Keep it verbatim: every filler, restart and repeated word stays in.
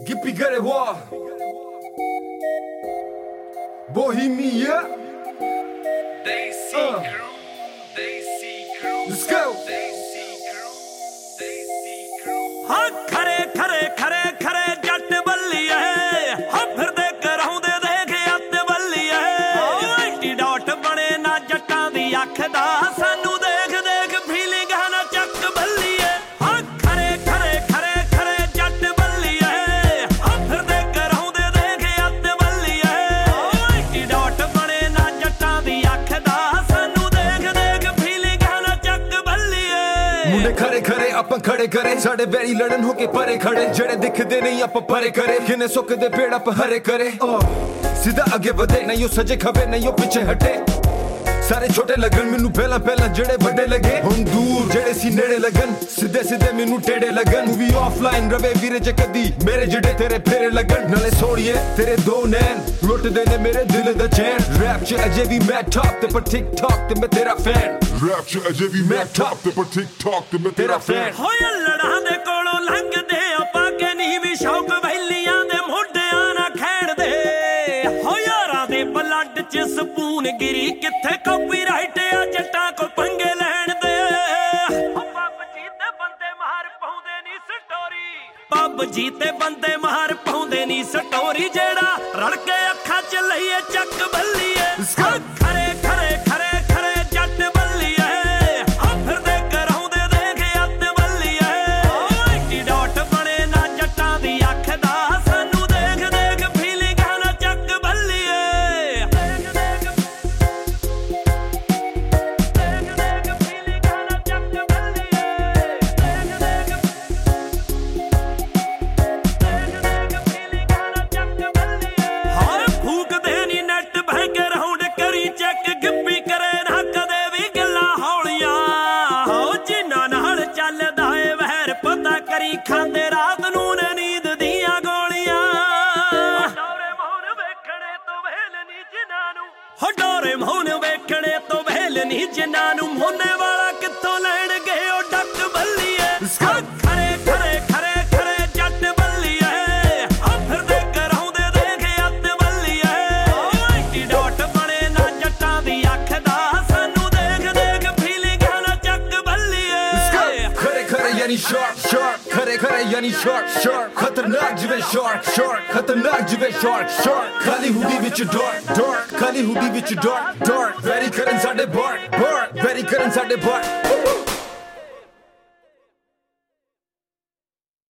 Gippy Garewa Bohemia Desi Uh. crew, Desi crew, Let's go Desi crew, Desi crew. ਹਾਂ ਖਰੇ ਖਰੇ ਖਰੇ ਖਰੇ ਜੱਟ ਬੱਲੀਏ ਹਾਂ ਫਿਰਦੇ ਕਰਾਉਂਦੇ ਦੇਖ ਅੱਤ ਬੱਲੀਏ ਐਂਟੀਡੋਟ ਬਣੇ ਨਾ ਜੱਟਾਂ ਦੀ ਅੱਖ ਦਾ ਸਾਨੂੰ ਦੇਖ ਦੇਖ ਫੀਲਿੰਗ ਨਾ ਚੱਕ ਬੱਲੀਏ ਹਾਂ ਖਰੇ ਖਰੇ ਖਰੇ ਖਰੇ ਜੱਟ ਬੱਲੀਏ ਹਾਂ ਫਿਰਦੇ ਕਰਾਉਂਦੇ ਦੇਖ ਅੱਤ ਬੱਲੀਏ ਐਂਟੀਡੋਟ ਬਣੇ ਨਾ ਜੱਟਾਂ ਦੀ ਅੱਖ ਦਾ ਸਾਨੂੰ ਦੇਖ ਦੇਖ ਫੀਲਿੰਗ ਨਾ ਚੱਕ ਬੱਲੀਏ ਮੁੰਡੇ ਖਰੇ ਖਰੇ ਆਪਾਂ ਖੜੇ ਕਰੇ ਸਾਡੇ ਬੈਰੀ ਲੜਨ ਹੋ ਕੇ ਪਰੇ ਖੜੇ ਜਿਹੜੇ ਦਿਖਦੇ ਨਹੀਂ ਆਪਾਂ ਪਰੇ ਕਰੇ ਕਿਨੇ ਸੁੱਕਦੇ ਪੇੜ ਆਪ ਹਰੇ ਕਰੇ ਸਿੱਧਾ ਅੱਗੇ ਵਧੇ ਨਹੀਂ ਉਹ ਸੱਜੇ ਖੱਬੇ ਨਹੀਂ ਉਹ ਪਿੱਛੇ ਹਟੇ ਸਾਰੇ ਛੋਟੇ ਲੱਗਣ ਮੈਨੂੰ ਪਹਿਲਾਂ ਪਹਿਲਾਂ ਜਿਹੜੇ ਵੱਡੇ ਲੱਗੇ ਹੁਣ ਦੂਰ ਜਿਹੜੇ ਸੀ ਨੇੜੇ ਲੱਗਣ ਸਿੱਧੇ ਸਿੱਧੇ ਮੈਨੂੰ ਟੇੜੇ ਲੱਗਣ ਵੀ ਆਫਲਾਈਨ ਰਵੇ ਵੀਰੇ ਜੇ ਕਦੀ ਮੇਰੇ ਜਿਹੜੇ ਤੇਰੇ ਫੇਰੇ ਲੱਗਣ ਨਾਲੇ ਸੋੜੀਏ ਤੇਰੇ ਦੋ ਨੈਣ ਲੁੱਟਦੇ ਨੇ ਮੇਰੇ ਦਿਲ ਦਾ ਚੈਨ ਰੈਪ ਚ ਅਜੇ ਵੀ ਮੈਂ ਟਾਪ ਤੇ ਪਰ ਟਿਕ ਟਾਕ ਤੇ ਮੈਂ ਤੇਰਾ ਫੈਨ ਰੈਪ ਚ ਅਜੇ ਵੀ ਮੈਂ ਟਾਪ ਤੇ ਪਰ ਟਿਕ ਟਾਕ ਤੇ ਮੈਂ ਤੇਰਾ ਫੈਨ ਹੋਏ ਲੜਾਂ ਦੇ ਕੋਲੋਂ ਲੰਘਦੇ ਆਪਾਂ ਕਿ ਨਹੀਂ ਵੀ ਸ਼ੌਕ ਵੈਲੀਆਂ ਦੇ ਮੋਢਿਆਂ ਨਾ ਖੇਡਦੇ ਹੋ ਯਾਰਾਂ ਦੇ ਬਲੱਡ ਚ ਸਪੂਨ ਗਿਰੀ ਕਿੱਥੇ ਕਾਪੀਰਾਈਟ ਆ ਜੱਟਾਂ ਕੋ ਪੰਗੇ ਲੈਣ ਦੇ ਪੱਬ ਜੀ ਤੇ ਬੰਦੇ ਮਾਰ ਪਾਉਂਦੇ ਨਹੀਂ ਸਟੋਰੀ ਪੱਬ ਜੀ ਤੇ ਬੰਦੇ ਮਾਰ ਪਾਉਂਦੇ ਨਹੀਂ ਸਟੋਰੀ ਜਿਹੜਾ ਰਲ ਕੇ ਅੱਖਾਂ ਚ ਲਈਏ ਚੱਕ ਬੱਲੀਏ ਖਰੇ ਖਰੇ ਖਰੇ ਖਰੇ ਜੱਟ ਬੱਲੀਏ ਹਾਂ ਫਿਰਦੇ ਕਰਾਉਂਦੇ ਦੇਖ ਅੱਤ ਬੱਲੀਏ ਐਂਟੀਡੋਟ ਬਣੇ ਨਾ ਜੱਟਾਂ ਦੀ ਅੱਖ ਦਾ ਸਾਨੂੰ ਦੇਖ ਦੇਖ ਫੀਲਿੰਗ ਨਾ ਚੱਕ ਬੱਲੀਏ ਦੇਖ ਦੇਖ ਦੇਖ ਦੇਖ ਫੀਲਿੰਗ ਨਾ ਚੱਕ ਬੱਲੀਏ ਦੇਖ ਦੇਖ ਦੇਖ ਦੇਖ ਫੀਲਿੰਗ ਨਾ ਚੱਕ ਬੱਲੀਏ ਹਾਂ ਫੂਕਦੇ ਨੀ ਨੈਟ ਬੈਂਕ ਰਾਉਂਡ ਕਰੀ ਚੈੱਕ ਗਿੱਪੀ ਕਰੇ ਨਾ ਕਦੇ ਵੀ ਗੱਲਾਂ ਹੌਲੀਆਂ ਹੋ ਜਿਨ੍ਹਾਂ ਨਾਲ ਚੱਲਦਾ ਏ ਵਹਿਰ ਪਤਾ ਕਰੀ ਖਾਂਦੇ ਰਾਤ ਨੂੰ ਨੇ ਨੀਂਦ ਦੀਆਂ ਗੋਲੀਆਂ ਡੋਰੇ ਮੌਨ ਵੇਖਣੇ ਤੋਂ ਵਹਿਲ ਨੀ ਜਿਨ੍ਹਾਂ ਨੂੰ ਹੋ ਡੋਰੇ ਮੌਨ ਵੇਖਣੇ ਤੋਂ ਵਹਿਲ ਨੀ ਜਿਨ੍ਹਾਂ ਨੂੰ ਮੋਨੇ ਵਾਲਾ ਕਿੱਥੋਂ ਲੈਣ ਗਏ ਉਹ ਡੱਕ ਬੱਲੀਏ ਖਰੇ ਖਰੇ ਖਰੇ ਖਰੇ ਜੱਟ ਬੱਲੀਏ ਹਾਂ ਫਿਰਦੇ ਕਰਾਉਂਦੇ ਦੇਖ ਅੱਤ ਬੱਲੀਏ ਐਂਟੀਡੋਟ ਬਣੇ ਨਾ ਜੱਟਾਂ ਦੀ ਅੱਖ ਦਾ ਸਾਨੂੰ ਦੇਖ ਦੇਖ ਫੀਲਿੰਗ ਨਾ ਚੱਕ ਬੱਲੀਏ ਖਰੇ ਖਰੇ ਯਾਨੀ ਸ਼ਾਰਕ ਸ਼ਾਰਕ ਖਰੇ ਖਰੇ ਯਾਨੀ ਸ਼ਾਰਕ ਸ਼ਾਰਕ ਖਤਰਨਾਕ ਜਿਵੇਂ ਸ਼ਾਰਕ ਸ਼ਾਰਕ ਖਤਰਨਾਕ ਜਿਵੇਂ ਸ਼ਾਰਕ ਸ਼ਾਰਕ ਖਾਲੀ ਹੁੱਡੀ ਵਿੱਚ ਡਾਰਕ ਡਾਰਕ ਖਾਲੀ ਹੁੱਡੀ ਵਿੱਚ ਡਾਰਕ ਡਾਰਕ ਵੈਰੀ ਕਰਨ ਸਾਡੇ ਬਾਰ ਬਾਰ ਵੈਰੀ ਕਰਨ ਸਾਡੇ ਬਾਰ